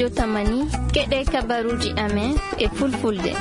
studio Tamani keɗe kabaruji amen e fulfulde.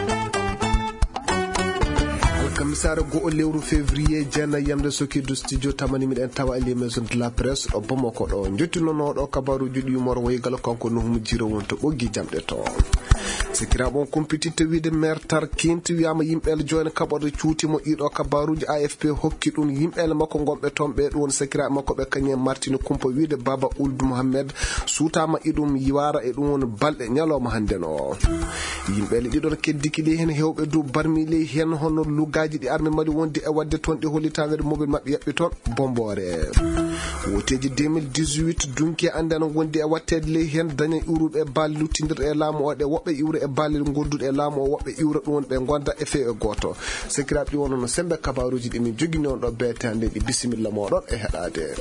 Commissaire go lewru février jana yamde sokido studio Tamani miɗen tawa ali maison de la presse o Bamako ɗo jottinono ɗo kabaruji ɗi mor waygal kanko no hum jiro wonto ɓoggi jamɗe to sikira bon compétiteur wiide maire tar kinti wiyama yimɓel joine kaɓorde cuutimo ɗiɗo kabaruji AFP hokki ɗum yimɓel makko gomɓe toon ɓe ɗum sikira makko ɓe kañe Martine Kumpa wiide Baba Ould Mohamed suutama iɗum yiwara e ɗum woni balɗe ñalawma hande no yimɓele ɗiɗon keddikiɗi hen hewɓe dow barmile hen hono lugaji ɗi arme mali wonde e wadde toon ɗi hollitagade mobile mabɓe yaɓɓi toon bombore woteji 2018 dunki andano wondi e wattede ley hen daña iwruɓe e baali luttidir e laamu o ɗe woɓɓe iwre e baali gonduɗe e laamu o woɓɓe iwra ɗum ɓe gonda e feewe goto sekiraɓe ɗi wonono sembe kabaruji ɗi min jogui on ɗo beetande ɗi bisimilla moɗon e heɗade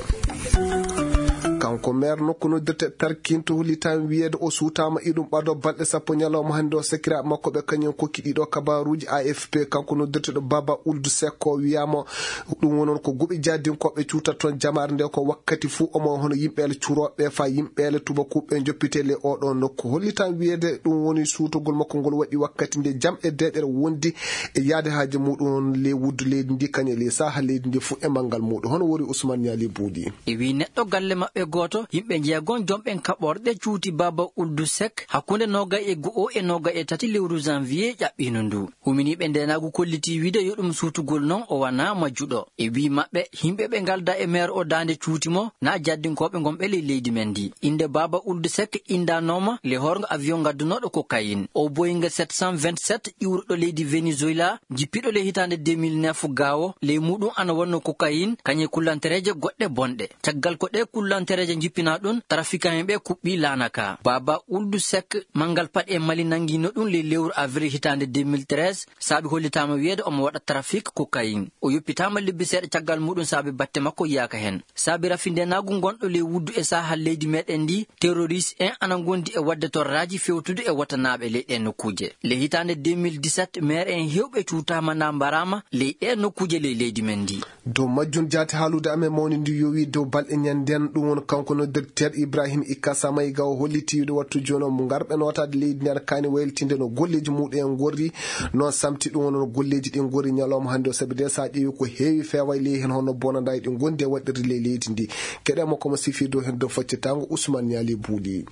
kanko maire nokku noddirte tarkinto hulitan wiyeede o suutama iɗum ɓado balɗe sappo ñalawma hande o sekira makko ɓe kañum kokki ɗiɗo kabaruji AFP kanko noddirte ɗo Baba Ould Sekko wiyama ɗum wonon ko guɓi jaddinkoɓe cuutat toon jamare nde ko wakkati fuu omo hono yimɓele curoɓe fa yimɓele tubakuɓe joppitele oɗo nokku hollitan wiyeede ɗum woni suutogol makko ngol waɗi wakkati nde jam e deɗere wondi e yaade haaji muɗum le wuddu leydi ndi kañe le saha leydi ndi fu e mangal muɗum hono wori Ousmane Niali Boudi e wi neɗɗo galle maɓɓe goto yimɓe jeegon jomɓen kaɓorɗe cuuti Baba Ould Sek hakkunde noga e go'o e noga e tati lewru janvier ƴaɓɓino ndu huminiɓe ndenagu kolliti wiide yo ɗum suutugol non o wana majjuɗo e wi maɓɓe himɓe ɓe galda e maire o dande cuuti mo na jaddinkoɓe gomɓe le leydi men ndi inde Baba Ould Sek indanoma le horgo avion gaddunoɗo cocaïne o Boeing 727 iwruɗo leydi Venezuela jippiɗo le hitande 2009 gawo le muɗum ana wonno cocaïne kañe kullantereje goɗɗe bonɗe caggal ko ɗe kullantereje jippina ɗum trafiquant ɓe kuɓɓi lanaka Baba Ould Sek mangal paɗe mali nangino ɗum le lewru avril hitande 2013 saabi hollitama wiyeede omo waɗa trafic cocaïne o yoppitama lebbi seeɗa caggal muɗum saabi batte makko yiyaka hen saabi rafindenagu gonɗo le wuddu e sahal leydi meɗen ndi terroriste en ana gondi e wadde torraji fewtude e watanaɓe leyɗe nokkuje le hitande 2017 maire en hewɓe cuutama na mbarama leyɗe nokkuje le leydi men ndi dow majjum jaati haalude amen mawni ndi yowi dow balɗe ñanden ɗum won kanko noddirteɗo Ibrahima Ikka Samayga o hollitiide wattu joni mo garɓe notade leydi nder kani wayltinde no golleji muɗum en gorri non samti ɗum won golleji ɗin gorri ñalawma hande o sabi de sa ƴeewi ko heewi feewa ley hen hono bonanda ɗi gondi e waɗirde ley leydi ndi keɗema komo sifi dow hen dow faccitango Ousmane Niali Boudi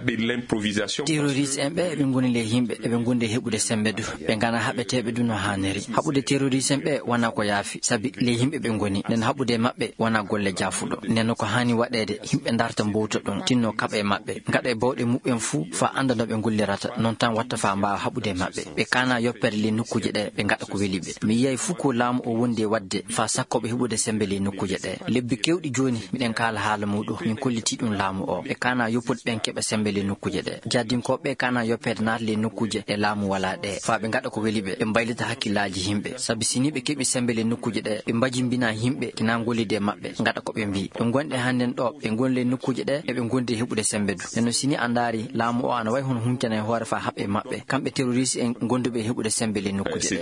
terroriste en ɓe ɓe goni le yimɓe eɓe gondi e heɓude sembedu ɓe gana haɓeteɓe du no hanniri haɓude terroriste en ɓe wona ko yaafi sabi le yimɓe ɓe goni nden haɓude maɓɓe wona golle jafuɗo nden ko hani waɗede yimɓe darta mbowta ɗum tinno kaɓe maɓɓe gaɗa e bawɗe muɓɓen fuu fa anda no ɓe gollirata non tan watta fa mbawa haɓude maɓɓe ɓe kana yoppere le nokkuje ɗe ɓe gaɗa ko weli ɓe mi yiyay fuu ko laamu o wondi e wadde fa sakkoɓe heɓude sembe le nokkuje ɗe lebbi kewɗi joni miɗen kala haala muɗum min kolliti ɗum laamu o ɓe kana yoppude ɓen keɓa sembe le nokkuje ɗe jaddinkoɓe kana yoppede naata le nokkuje ɗe laamu wala ɗe fa ɓe gaɗa ko weli ɓe ɓe mbaylita hakkillaji yimɓe sabi sini ɓe keɓi sembe le nokkuje ɗe ɓe mbajimbina yimɓe kina gollide maɓɓe gaɗa koɓe mbi ɓe gonɗe hannden ɗo ɓe goni le nokkuje ɗe eɓe gondi heɓude sembedu neno sini andari laamu o ana way hono huncana e hoore fa haɓɓe maɓɓe kamɓe terroriste en gonduɓe heɓude sembe le nokkuje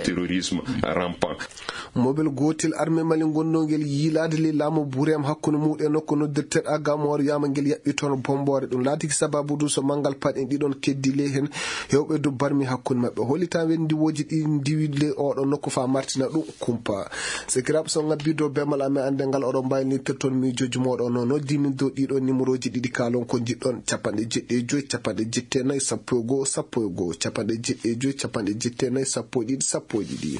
ɗe mobile gotel armé mali gondogel yiilade le laamu burem hakkude muɗe nokku noddirteɗo agamor yama ngel yaɓɓi toon bombore ɗum laatiki sababu du so mangal paɗen ɗiɗon keddi le hen hewɓe du barmi hakkude maɓɓe holita wen diwoji ɗi diwi le oɗo nokku fa martina ɗum kumpa sekiraɓe so ngabbi dow bemal amen ande ngal oɗo mbaynirte toon miijoji moɗon noon noddimin dow ɗiɗo numéro ji ɗiɗi kalon ko jiɗɗon 1.7 1.7 sappo e goho sappo e goho 1.7 1.7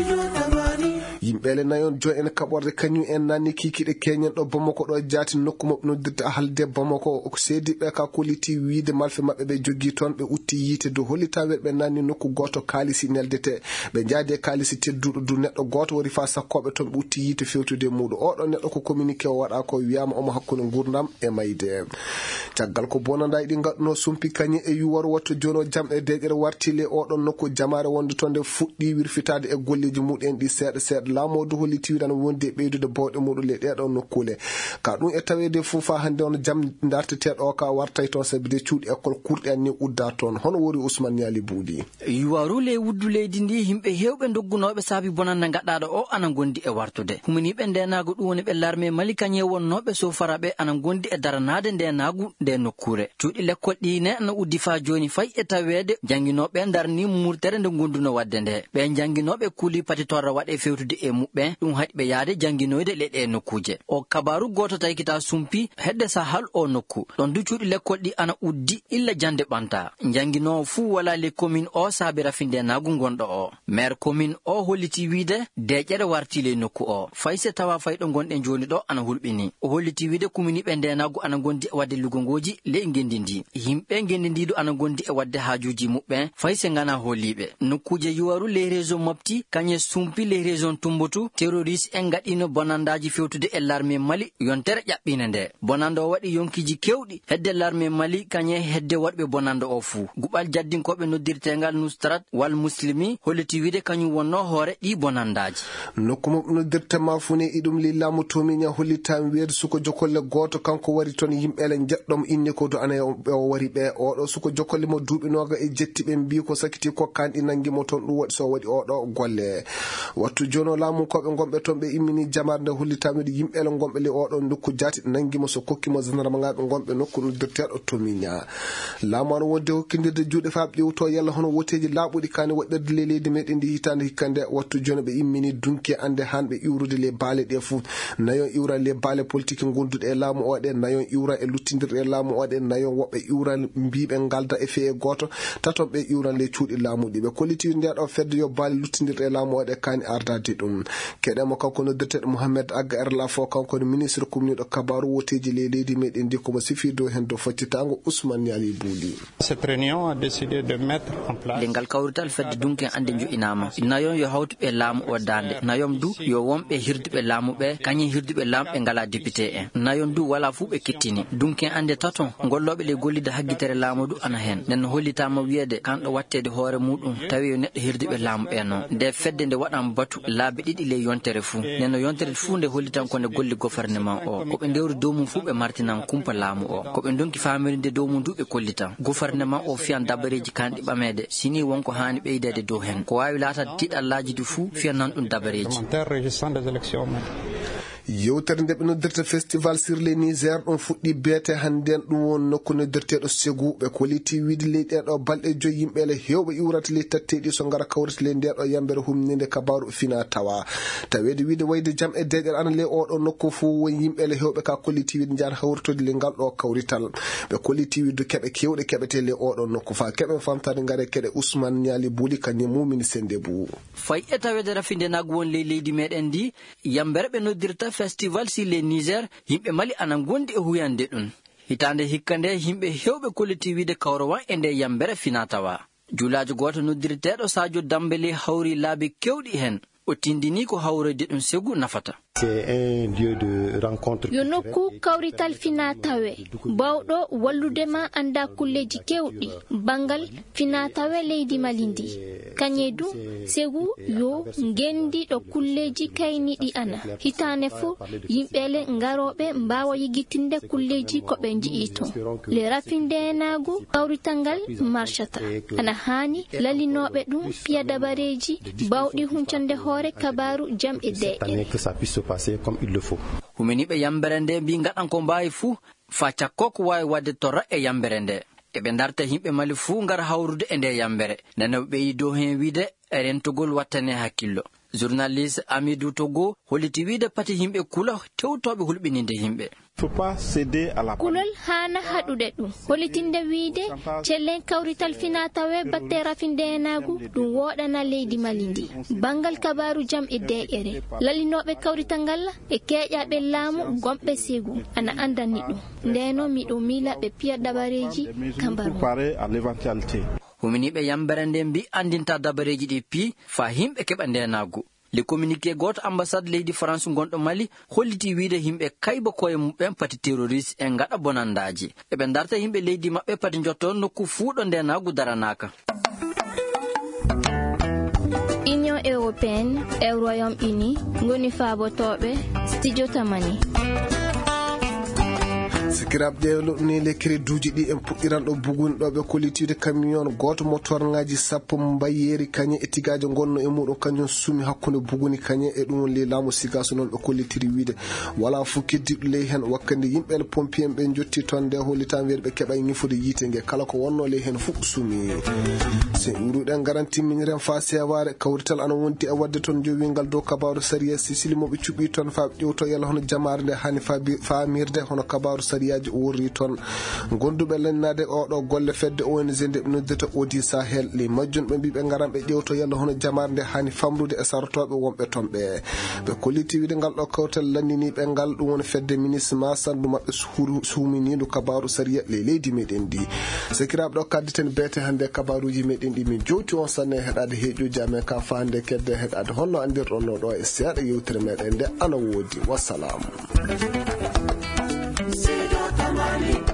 yimɓele nayon jo en kaɓorde kañum en nanni kikiɗe keñen ɗo Bamako ɗo jaati nokku mabɓe noddirte halde Bamako ko seediɓe ka kolliti wiide malfe mabɓe ɓe jogui toon ɓe utti yiite dow hollitaweɗe ɓe nanni nokku goto kaalisi neldete ɓe jaadi e kaalisi tedduɗo du neɗɗo goto wari fa sakkoɓe toon ɓe utti yiite fewtude muɗum oɗo neɗɗo ko communiqué o waɗa ko wiyama omo hakkude gurdam e mayde caggal ko bonanda ɗi gadduno sumpi kañi e yuwaro wattu jono jamɗe deƴere wartile oɗon nokku jamare wonde toon nde fuɗɗi wirfitade e golleji muɗum ɗi seeɗa seeɗa laamodu holliti widan wonde ɓeydude bawɗe muɗum le ɗeɗon nokkule ka ɗum e tawede fufa hande on jam darteteɗo ka wartay toon sabide cuuɗi école kurɗe anni udda toon hono wori Ousmane Niali Bouli yuwaru le wuddu leydi ndi himɓe hewɓe doggunoɓe saabi bonande gaɗɗaɗo o ana gondi e wartude humaniɓe ndenago ɗum woni ɓe larme mali kañe wonnoɓe sofaraɓe ana gondi e daranade ndenagu nde nokkure cuuɗi l'école ɗi ne no uddi fa joni fay e tawede jangguinoɓe darni murtere nde gonduno wadde nde ɓe jangguinoɓe kuuli patitorra waɗe fewtude e muɓɓe ɗum haɗi ɓe yaade jangguinoyde leɗe nokkuje o kabaru goto taykita sumpi hedde sahal o nokku ɗon du cuuɗi l'école ɗi ana uddi illa jande ɓanta jangguinowo fuu wala le commune o saabi rafinde nagu gonɗo o maire commune o holliti wiide deƴƴere wartile nokku o fay se tawa fay ɗo gonɗen joni ɗo ana hulɓini o holliti wiide commune ɓe ndenagu ana gondi e wadde lugongoji le gendindi yimɓe gendindiɗo ana gondi e wadde hajuji muɓɓe fay se gana holiɓe nokkuje yuwaru les régions mofti kañe sumpi les régions tumbutu terroriste en gaɗino bonandaji fewtude e l'armée mali yontere ƴaɓɓine nde bonande o waɗi yonkiji kewɗi hedde l'armée mali kañe hedde waɗɓe bonande o fuu guɓal jaddinkoɓe noddirtegal nusrat wal muslimi holliti wiide kañum wonno hoore ɗi bonandaji nokku mum noddirtema fune iɗum li laamu tomiña hollitami weedu suko jokolle goto kanko wari toon yimɓele jeɗɗom inni ko do ana o wari ɓe oɗo suko jokolle mo duuɓi noga e jetti ɓe mbi ko sakiti kokkanɗi nanguimo toon ɗum waɗi so waɗi oɗo golle wattu jono laamu koɓe gonɓe toon ɓe immini jamar nde hollitami yimɓele gonɓe li oɗo nokku jati nanguimo so kokkimo gendarme ngaɓe gonɓe nokku noddirteɗo tomiña laamu ano wonde hokkidirde juuɗe fa ƴewto yalla hono woteji laaɓuɗi kani waɗirde le leydi meɗen ndi hitande hikkande wattu joni ɓe immini dunki ande hanɓe iwrude le baale ɗe fuu nayon iwra le baale politique gonduɗe e laamu oɗe nayon iwra e luttidirɗe e laamu oɗe nayon woɓɓe iwra mbiɓe galda e feye goto taton ɓe iwran le cuuɗi laamuɗi ɓe kolliti ndeɗo fedde yo baale luttidirɗe e laamu oɗe kani ardade ɗum keɗemo kanko noddirteɗo Mohamed Agga Erla fo kanko ne ministre communiɗo kabaru woteji le leydi meɗen ndi komo sifido hen do foccitago Ousmane Niali Bouli cette réunion a décidé de mettre en place lengal kawrital fedde dunken ande jo'inama nayon yo hawtuɓe laamu o dande nayon du yo wonɓe hirduɓe laamuɓe kañum hirduɓe laamu ɓe ngala député en nayon du wala fuu ɓe kettini dunken ande taton golloɓe le gollide haggitere laamu du ana hen nden hollitama wiyede kanɗo wattede hoore muɗum tawi yo neɗɗo hirduɓe laamu ɓe noon nde fedde nde waɗama batu laabi ɗiɗi le yontere fuu nden yontere fuu nde hollitan kone golli gouvernement o koɓe ndewri dow mum fuu ɓe martinan kumpa laamu o koɓe donki famirinde dow mum du ɓe kollitan gouvernement o fiyan dabareji kanɗi ɓamede sini wonko hani ɓeydede dow hen ko wawi latade tiɗallaji du fuu fiyanan ɗum dabareji yewtere nde ɓe noddirta festival sur le Niger ɗum fuɗɗi beete hannden ɗum won nokku noddirteɗo Ségou ɓe koliti wiide leydi ɗeɗo balɗe joyi yimɓele hewɓe iwrata ley tatteɗi so ngara kawrita ley ndeɗo yambere humninde kabaru fina tawa tawede wiide wayde jaam e deƴƴere ana ley oɗo nokku fo won yimɓele hewɓe ka kolliti wiide jaar hawrtode le ngal ɗo kawrital ɓe kolliti wiide keɓe kewɗe keɓete le oɗo nokku fa keɓe famtade ngare keɗe Ousmane Niali Bouli kañum mumini sende bou fay e tawede rafinde nagu won ley leydi meɗen ndi yambere ɓe noddirta festival sur le Niger yimɓe mali ana gondi e huyande ɗum hitande hikkande yimɓe hewɓe kolliti wiide kawrowan e nde yambere finatawa julajo goto noddirteɗo Sadio Dambele hawri laabi kewɗi hen o tindini ko hawrede ɗum Ségou nafata yo nokku kawrital finatawe bawɗo walludema anda kulleji kewɗi bangal finatawe leydi mali ndi kañedu Ségou yo gendiɗo kulleji kayniɗi ana hitane fo yimɓele ngaroɓe mbawa yigitinde kulleji koɓe ji'i ton le rafindenagu kawrital ngal marchata ana hani lalinoɓe ɗum piya dabareji bawɗi huncande hoore kabaru jam e deƴƴe comme il le faut. Humeniɓe yambere nde mbi gaɗan ko mbawi fuu fa cakko ko wawi wadde torra e yambere nde eɓe darta yimɓe mali fuu ngara hawrude e nde yambere nene ɓe yi dow hen wiide rentogol wattane hakkillo journaliste Amidou Togo holliti wiide pati yimɓe kula tewtoɓe hulɓininde yimɓe kulol hana haɗude ɗum hollitinde wiide cellen kawrital finatawe batte rafindenagu ɗum woɗana leydi mali ndi bangal kabaru jam e deƴƴere lalinoɓe kawrital ngal e keƴaɓe laamu gonɓe Ségou ana andani ɗum ndeno miɗo miila ɓe piya dabareji kambaru huminiɓe yambere nde mbi andinta dabareji ɗi pi fa himɓe keɓa ndenagu le communiqué goto ambassade leydi France gonɗo Mali holliti wiide yimɓe kayba koye muɓen pati terroriste en gaɗa bonandaji eɓe darta yimɓe leydi maɓɓe pati jotto nokku fuuɗo ndenagu daranaka. Union européenne e Royaume-Uni ngoni faabotoɓe studio tamani. Sikirab jeelo ni le créduji di en puɗiran ɗo bugun ɗo ɓe collitude camion goto motor ngaji sappo mbayeri kanye e tigaje gonno e muɗum kanjum sumi hakkunde buguni kanye e ɗum le laamu sigaso non ɓe kollitiri wiide wala fu keddiɗo ley hen wakkande yimɓe le pompier ɓe jotti toon nde hollitan wiide ɓe keɓa ñifude yite nge kala ko wonno ley hen fof sumi se uruɗen garanti miniren fa seware kawrital ana wonti e wadde toon jowingal dow kabaru sariya sisili moɓe cuɓi toon fa ƴewto yalla hono jamare nde hani famirde hono kabaru sariyaji wurri toon gonduɓe lennade oɗo golle fedde ONG nde ɓe noddata Odi Sahel li majjun ɓe mbi ɓe garan ɓe ƴewto yalla hono jamare nde hani famrude e sartoɓe wonɓe toon ɓe kolliti wiide ngal ɗo kawtal landini ɓe ngal ɗum woni fedde ministre masandu maɓɓe suminidu kabaru sariya le leydi meɗen ndi sikiraɓe ɗo kadditen beete hande kabaruji meɗen ɗi min jowti on sanne heɗade heeƴoji amen ka fa hande kedde heɗade holno andirɗon no ɗo e seeɗa yewtere meɗen nde ana woodi wassalamu. Tamani